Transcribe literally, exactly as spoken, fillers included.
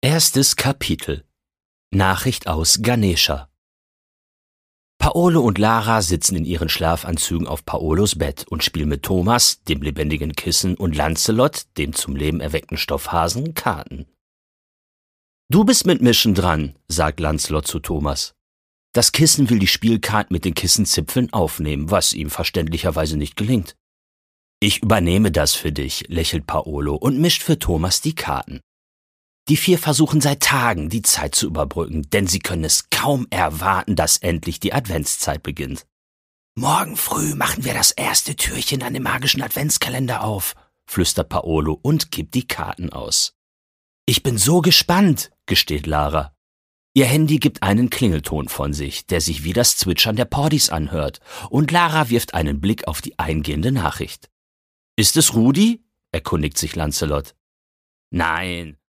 Erstes Kapitel. Nachricht aus Ganesha. Paolo und Lara sitzen in ihren Schlafanzügen auf Paolos Bett und spielen mit Thomas, dem lebendigen Kissen, und Lancelot, dem zum Leben erweckten Stoffhasen, Karten. »Du bist mit Mischen dran«, sagt Lancelot zu Thomas. Das Kissen will die Spielkarten mit den Kissenzipfeln aufnehmen, was ihm verständlicherweise nicht gelingt. »Ich übernehme das für dich«, lächelt Paolo und mischt für Thomas die Karten. Die vier versuchen seit Tagen, die Zeit zu überbrücken, denn sie können es kaum erwarten, dass endlich die Adventszeit beginnt. »Morgen früh machen wir das erste Türchen an dem magischen Adventskalender auf«, flüstert Paolo und kippt die Karten aus. »Ich bin so gespannt«, gesteht Lara. Ihr Handy gibt einen Klingelton von sich, der sich wie das Zwitschern der Pordis anhört, und Lara wirft einen Blick auf die eingehende Nachricht. »Ist es Rudi?«, erkundigt sich Lancelot. »Nein«,